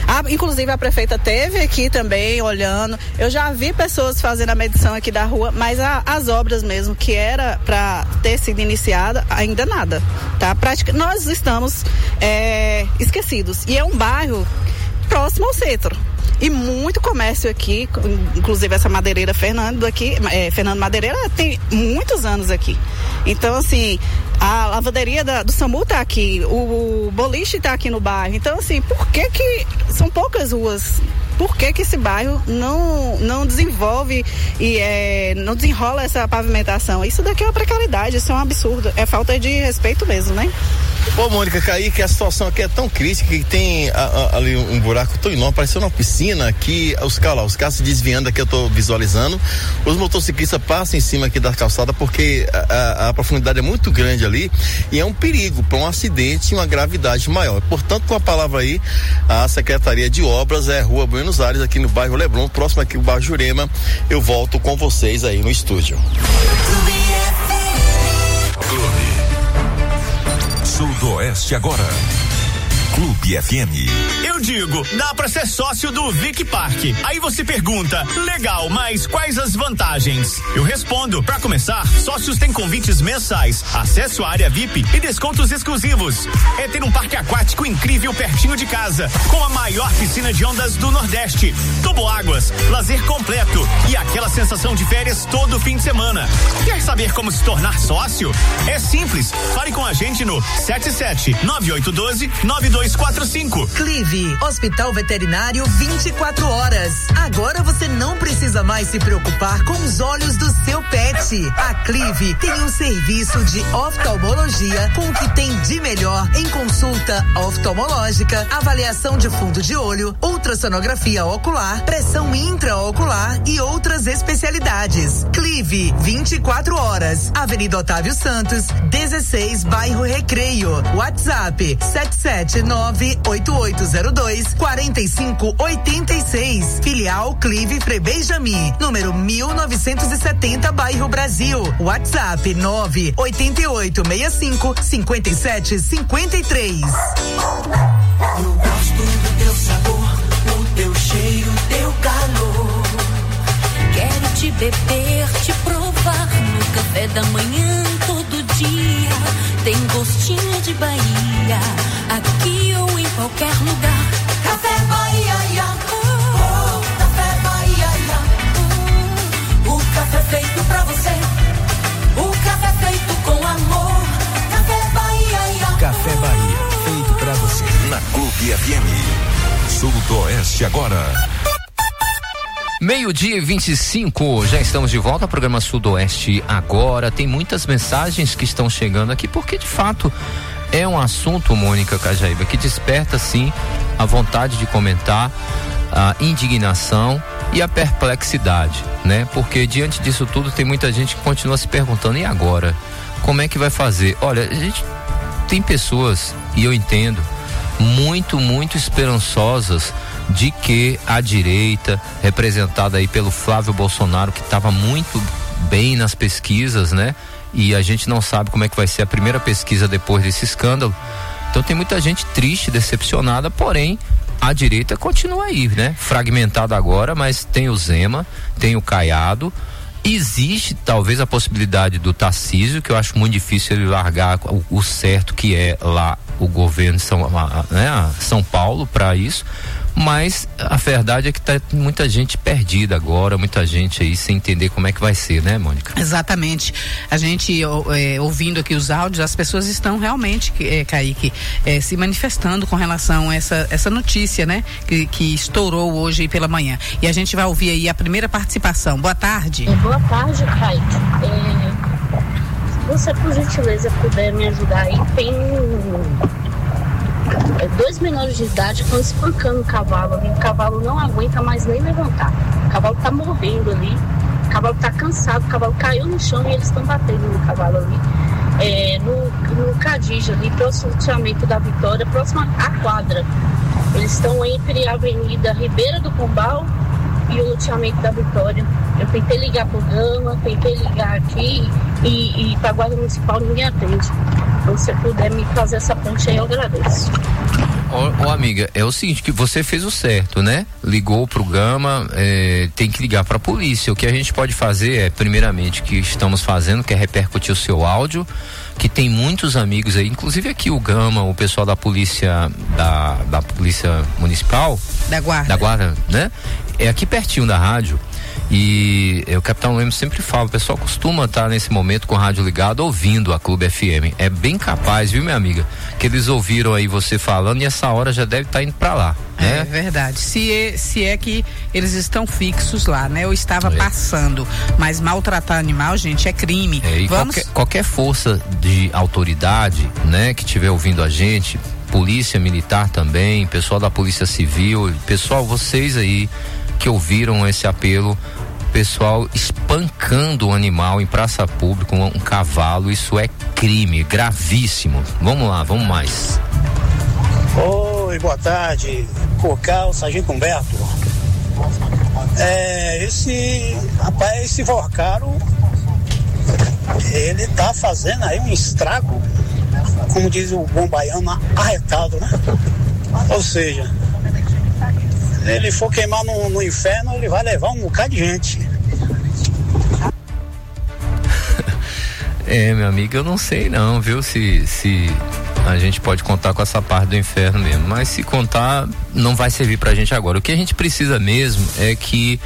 A, inclusive a prefeita teve aqui também olhando. Eu já vi pessoas fazendo a medição aqui da rua, mas a, as obras mesmo que era para ter sido iniciada, ainda nada, tá? Pratica, nós estamos é, esquecidos. E é um bairro próximo ao centro. E muito comércio aqui, inclusive essa madeireira Fernando aqui, é, Fernando Madeireira tem muitos anos aqui. Então, assim, a lavanderia da, do SAMU tá aqui, o, o boliche tá aqui no bairro. Então, assim, por que que são poucas ruas? Por que que esse bairro não, não desenvolve e é, não desenrola essa pavimentação? Isso daqui é uma precariedade, isso é um absurdo, é falta de respeito mesmo, né? Ô, Mônica, Kaique, a situação aqui é tão crítica que tem a, a, ali um buraco tão enorme, parecendo uma piscina, que os carros, os carros se desviando aqui, eu tô visualizando, os motociclistas passam em cima aqui da calçada porque a, a, a profundidade é muito grande ali e é um perigo para um acidente e uma gravidade maior. Portanto, com a palavra aí, a Secretaria de Obras é Rua Buenos Aires, aqui no bairro Leblon, próximo aqui do bairro Jurema. Eu volto com vocês aí no estúdio. Sudoeste agora. Clube F M. Eu digo, dá pra ser sócio do Vic Park. Aí você pergunta, legal, mas quais as vantagens? Eu respondo, pra começar, sócios têm convites mensais, acesso à área V I P e descontos exclusivos. É ter um parque aquático incrível pertinho de casa, com a maior piscina de ondas do Nordeste, toboáguas, lazer completo e aquela sensação de férias todo fim de semana. Quer saber como se tornar sócio? É simples, fale com a gente no sete sete nove oito um dois nove dois quatro cinco. Clive, Hospital Veterinário vinte e quatro horas. Agora você não precisa mais se preocupar com os olhos do seu pet. A Clive tem um serviço de oftalmologia com o que tem de melhor em consulta oftalmológica, avaliação de fundo de olho, ultrassonografia ocular, pressão intraocular e outras especialidades. Clive, vinte e quatro horas. Avenida Otávio Santos, dezesseis, bairro Recreio. WhatsApp sete sete nove oito oito zero dois quatro cinco oito seis. Filial Clive Frei Benjamin, número mil novecentos e setenta, bairro Brasil. WhatsApp nove oito oito seis cinco cinco sete cinco três. Eu gosto do teu sabor, o teu cheiro, o teu calor. Quero te beber, te provar no café da manhã todo dia. Tem gostinho de Bahia, aqui ou em qualquer lugar. Café Bahia, ia. Oh, Café Bahia, ia. Oh, o café feito pra você, o café feito com amor. Café Bahia, ia. Café Bahia, feito pra você. Na Clube F M. Sudoeste agora. Meio-dia e vinte e cinco, já estamos de volta ao programa Sudoeste agora. Tem muitas mensagens que estão chegando aqui, porque de fato é um assunto, Mônica Cajaíba, que desperta sim a vontade de comentar, a indignação e a perplexidade, né? Porque diante disso tudo tem muita gente que continua se perguntando, e agora? Como é que vai fazer? Olha, a gente tem pessoas, e eu entendo, muito, muito esperançosas de que a direita, representada aí pelo Flávio Bolsonaro, que estava muito bem nas pesquisas, né? E a gente não sabe como é que vai ser a primeira pesquisa depois desse escândalo. Então tem muita gente triste, decepcionada, porém a direita continua aí, né? Fragmentada agora, mas tem o Zema, tem o Caiado. Existe talvez a possibilidade do Tarcísio, que eu acho muito difícil ele largar o, o certo que é lá o governo de São, né, São Paulo para isso. Mas a verdade é que tá muita gente perdida agora, muita gente aí sem entender como é que vai ser, né, Mônica? Exatamente. A gente é, ouvindo aqui os áudios, as pessoas estão realmente, é, Kaique, é, se manifestando com relação a essa, essa notícia, né? Que, que estourou hoje pela manhã. E a gente vai ouvir aí a primeira participação. Boa tarde. É, boa tarde, Kaique. É, se você, por gentileza, puder me ajudar aí, tem dois menores de idade estão espancando o cavalo ali. O cavalo não aguenta mais nem levantar. O cavalo tá morrendo ali. O cavalo tá cansado. O cavalo caiu no chão e eles estão batendo no cavalo ali. É, no, no Cadija ali, próximo ao loteamento da Vitória, próximo à quadra. Eles estão entre a Avenida Ribeira do Pombal e o loteamento da Vitória. Eu tentei ligar pro Gama, tentei ligar aqui e, e pra Guarda Municipal ninguém atende. Então, se você puder me fazer essa ponte aí, eu agradeço. Ô, ô amiga, é o seguinte, que você fez o certo, né? Ligou pro Gama, é, tem que ligar pra polícia. O que a gente pode fazer é, primeiramente, que estamos fazendo, que é repercutir o seu áudio, que tem muitos amigos aí, inclusive aqui o Gama, o pessoal da polícia, da, da polícia municipal. Da guarda. Da guarda, né? É aqui pertinho da rádio. E eu, o Capitão Lemos sempre fala, o pessoal costuma estar nesse momento com o rádio ligado ouvindo a Clube F M. É bem capaz, viu, minha amiga, que eles ouviram aí você falando e essa hora já deve estar indo pra lá, né? É verdade. Se é, se é que eles estão fixos lá, né? Eu estava é. passando, mas maltratar animal, gente, é crime. É, e Vamos... qualquer, qualquer força de autoridade, né, que estiver ouvindo a gente, polícia militar também, pessoal da polícia civil, pessoal, vocês aí que ouviram esse apelo, pessoal espancando o animal em praça pública, um, um cavalo, isso é crime, gravíssimo. Vamos lá, vamos mais. Oi, boa tarde, Cocal, Sargento Humberto. É, esse, rapaz, esse Vorcaro, ele tá fazendo aí um estrago, como diz o bom baiano, arretado, né? Ou seja, se ele for queimar no, no inferno, ele vai levar um bocado de gente. É, meu amigo, eu não sei não, viu, se, se a gente pode contar com essa parte do inferno mesmo, mas se contar, não vai servir pra gente agora. O que a gente precisa mesmo é que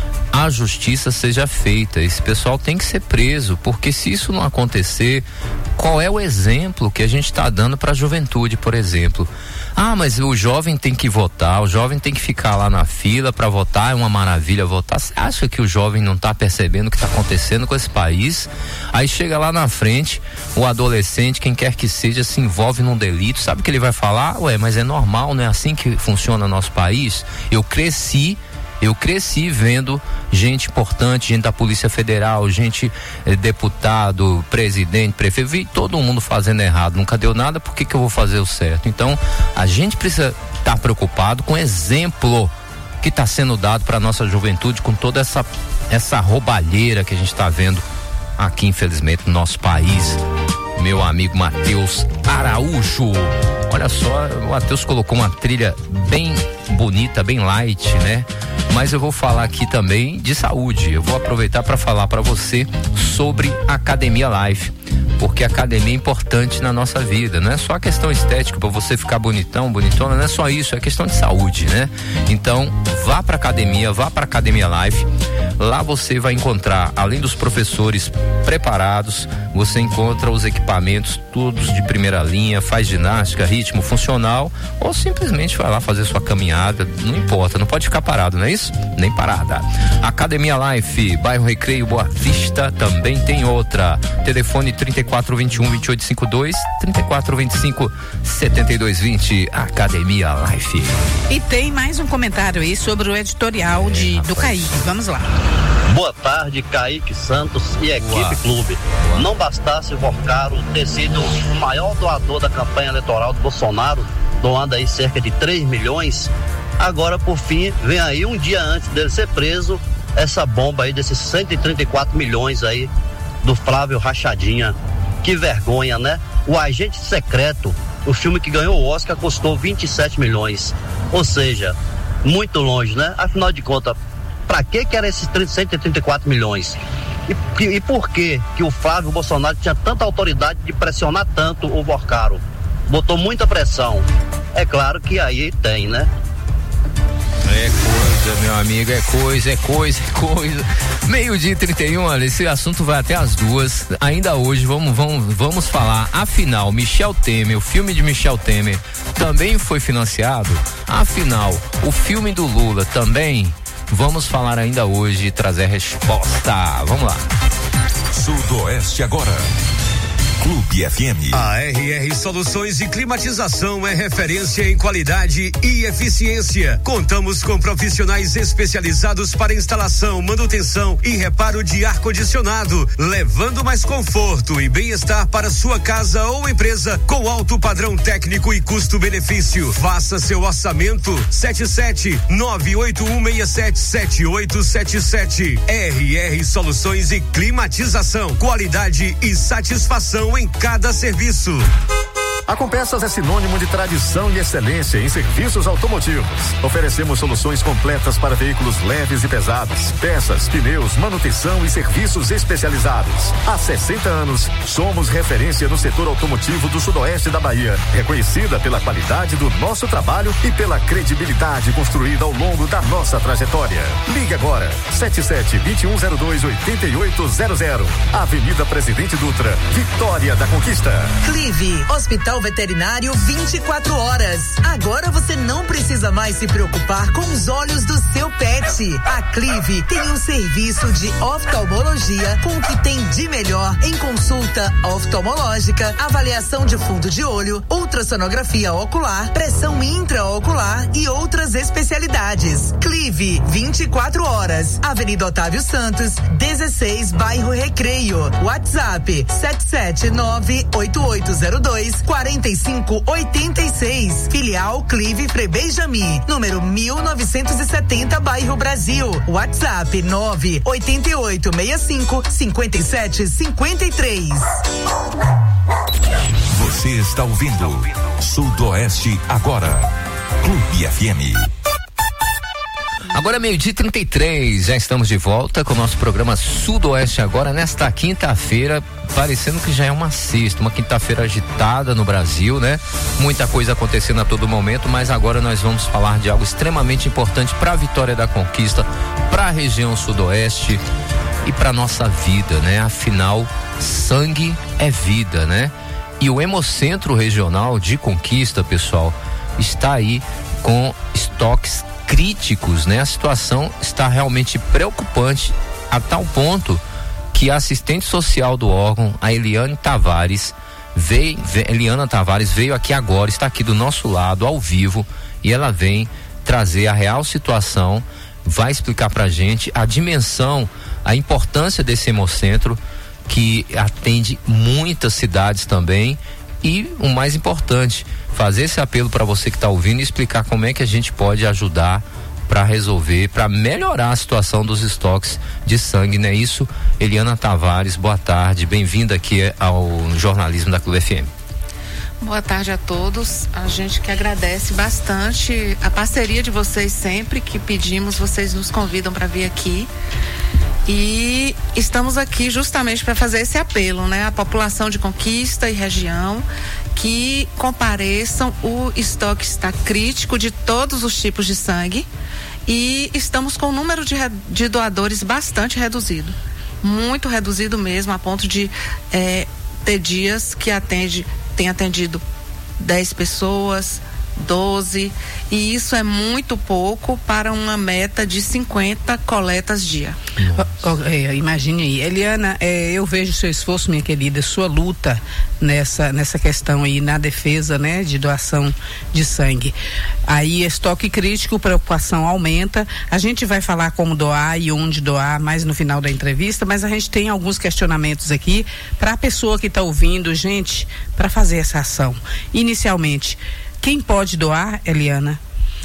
a justiça seja feita, esse pessoal tem que ser preso, porque se isso não acontecer, qual é o exemplo que a gente está dando para a juventude, por exemplo? Ah, mas o jovem tem que votar, o jovem tem que ficar lá na fila para votar, é uma maravilha votar. Você acha que o jovem não está percebendo o que está acontecendo com esse país? Aí chega lá na frente, o adolescente, quem quer que seja, se envolve num delito, sabe o que ele vai falar? Ué, mas é normal, não é assim que funciona nosso país? Eu cresci Eu cresci vendo gente importante, gente da Polícia Federal, gente eh, deputado, presidente, prefeito, vi todo mundo fazendo errado, nunca deu nada, por que que eu vou fazer o certo? Então, a gente precisa estar tá preocupado com o exemplo que está sendo dado para nossa juventude, com toda essa essa roubalheira que a gente está vendo aqui, infelizmente, no nosso país. Meu amigo Matheus Araújo, olha só, o Matheus colocou uma trilha bem bonita, bem light, né? Mas eu vou falar aqui também de saúde. Eu vou aproveitar para falar para você sobre a Academia Life, porque a academia é importante na nossa vida, não é só a questão estética para você ficar bonitão, bonitona, não é só isso, é questão de saúde, né? Então, vá para academia, vá para Academia Life. Lá você vai encontrar, além dos professores preparados, você encontra os equipamentos todos de primeira linha, faz ginástica, ritmo funcional, ou simplesmente vai lá fazer sua caminhada, não importa, não pode ficar parado, não é isso? Nem parada. Academia Life, bairro Recreio, Boa Vista, também tem outra. Telefone trinta e quatro, vinte e um, vinte e oito, cinquenta e dois, trinta e quatro, vinte e cinco, setenta e dois, vinte, Academia Life. E tem mais um comentário aí sobre o editorial de, do Kaique. Vamos lá. Boa tarde, Kaique Santos e equipe Boa. Clube. Boa. Não bastasse o Vorcaro ter sido o maior doador da campanha eleitoral do Bolsonaro, doando aí cerca de três milhões, agora por fim vem aí um dia antes dele ser preso, essa bomba aí desses cento e trinta e quatro milhões aí do Flávio Rachadinha. Que vergonha, né? O Agente Secreto, o filme que ganhou o Oscar, custou vinte e sete milhões, ou seja, muito longe, né? Afinal de contas, pra que que era esses cento e trinta e quatro milhões? E, e por que que o Flávio Bolsonaro tinha tanta autoridade de pressionar tanto o Vorcaro? Botou muita pressão. É claro que aí tem, né? É coisa, meu amigo, é coisa, é coisa, é coisa. Meio-dia e trinta e um, olha, esse assunto vai até as duas. Ainda hoje, vamos, vamos, vamos falar. Afinal, Michel Temer, o filme de Michel Temer também foi financiado? Afinal, o filme do Lula também? Vamos falar ainda hoje e trazer a resposta. Vamos lá. Sudoeste agora. Clube F M. A R R Soluções e Climatização é referência em qualidade e eficiência. Contamos com profissionais especializados para instalação, manutenção e reparo de ar-condicionado, levando mais conforto e bem-estar para sua casa ou empresa com alto padrão técnico e custo-benefício. Faça seu orçamento sete sete nove oito um seis sete sete oito sete sete. R R Soluções e Climatização, qualidade e satisfação em cada serviço. A Compeças é sinônimo de tradição e excelência em serviços automotivos. Oferecemos soluções completas para veículos leves e pesados, peças, pneus, manutenção e serviços especializados. Há sessenta anos, somos referência no setor automotivo do sudoeste da Bahia, reconhecida pela qualidade do nosso trabalho e pela credibilidade construída ao longo da nossa trajetória. Ligue agora, sete sete, dois um zero dois, oito oito zero zero. Avenida Presidente Dutra, Vitória da Conquista. Clive, Hospital Veterinário vinte e quatro horas. Agora você não precisa mais se preocupar com os olhos do seu pet. A Clive tem um serviço de oftalmologia com o que tem de melhor em consulta oftalmológica, avaliação de fundo de olho, ultrassonografia ocular, pressão intraocular e outras especialidades. Clive, vinte e quatro horas. Avenida Otávio Santos, dezesseis, bairro Recreio. WhatsApp sete sete nove, oito oito zero dois, quatro cinco oito seis. Filial Clive Frebeijami, número mil novecentos e setenta, bairro Brasil. WhatsApp nove oito oito seis cinco, cinco sete cinco três. Você está ouvindo Sudoeste Agora, Clube F M. Agora meio-dia e trinta e três, já estamos de volta com o nosso programa Sudoeste Agora, nesta quinta-feira, parecendo que já é uma sexta, uma quinta-feira agitada no Brasil, né? Muita coisa acontecendo a todo momento, mas agora nós vamos falar de algo extremamente importante para a Vitória da Conquista, para a região sudoeste e para nossa vida, né? Afinal, sangue é vida, né? E o Hemocentro Regional de Conquista, pessoal, está aí com estoques críticos, né? A situação está realmente preocupante a tal ponto que a assistente social do órgão, a Eliane Tavares, veio, Eliana Tavares veio aqui agora, está aqui do nosso lado, ao vivo, e ela vem trazer a real situação, vai explicar pra gente a dimensão, a importância desse hemocentro, que atende muitas cidades também, e o mais importante, fazer esse apelo para você que está ouvindo e explicar como é que a gente pode ajudar para resolver, para melhorar a situação dos estoques de sangue, não é isso? Eliana Tavares, boa tarde, bem-vinda aqui ao jornalismo da Clube F M. Boa tarde a todos, a gente que agradece bastante a parceria de vocês sempre que pedimos, vocês nos convidam para vir aqui. E estamos aqui justamente para fazer esse apelo, né? A população de Conquista e região que compareçam, o estoque está crítico de todos os tipos de sangue e estamos com o número de, de doadores bastante reduzido, muito reduzido mesmo, a ponto de é, ter dias que atende, tem atendido dez pessoas, doze, e isso é muito pouco para uma meta de cinquenta coletas dia. Oh, oh, é, imagine aí, Eliana, é, eu vejo seu esforço, minha querida, sua luta nessa nessa questão aí na defesa, né, de doação de sangue. Aí estoque crítico, preocupação aumenta. A gente vai falar como doar e onde doar mais no final da entrevista, mas a gente tem alguns questionamentos aqui para a pessoa que está ouvindo, gente, para fazer essa ação. Inicialmente, quem pode doar, Eliana?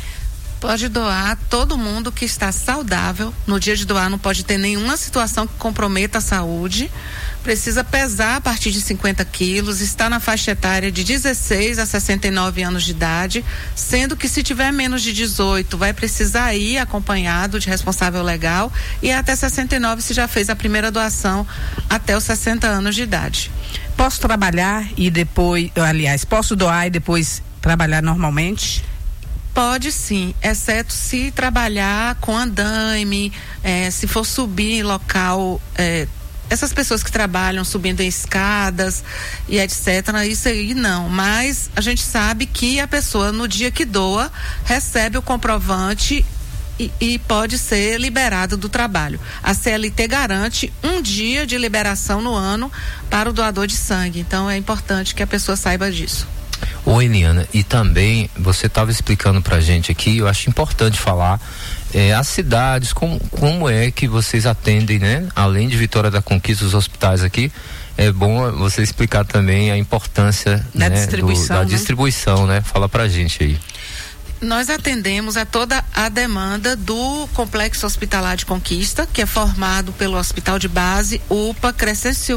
Pode doar todo mundo que está saudável. No dia de doar não pode ter nenhuma situação que comprometa a saúde. Precisa pesar a partir de cinquenta quilos, está na faixa etária de dezesseis a sessenta e nove anos de idade, sendo que se tiver menos de dezoito vai precisar ir acompanhado de responsável legal, e até sessenta e nove se já fez a primeira doação até os sessenta anos de idade. Posso trabalhar e depois, aliás, posso doar e depois trabalhar normalmente? Pode sim, exceto se trabalhar com andaime, eh, se for subir em local, eh, essas pessoas que trabalham subindo em escadas e etcétera, isso aí não, mas a gente sabe que a pessoa no dia que doa recebe o comprovante e, e pode ser liberado do trabalho. A C L T garante um dia de liberação no ano para o doador de sangue, então é importante que a pessoa saiba disso. Ô Eliana, e também você estava explicando pra gente aqui, eu acho importante falar é, as cidades, como, como é que vocês atendem, né? Além de Vitória da Conquista, os hospitais aqui, é bom você explicar também a importância da, né, distribuição, do, da né? distribuição, né? Fala pra gente aí. Nós atendemos a toda a demanda do Complexo Hospitalar de Conquista, que é formado pelo Hospital de Base, U P A, Crescência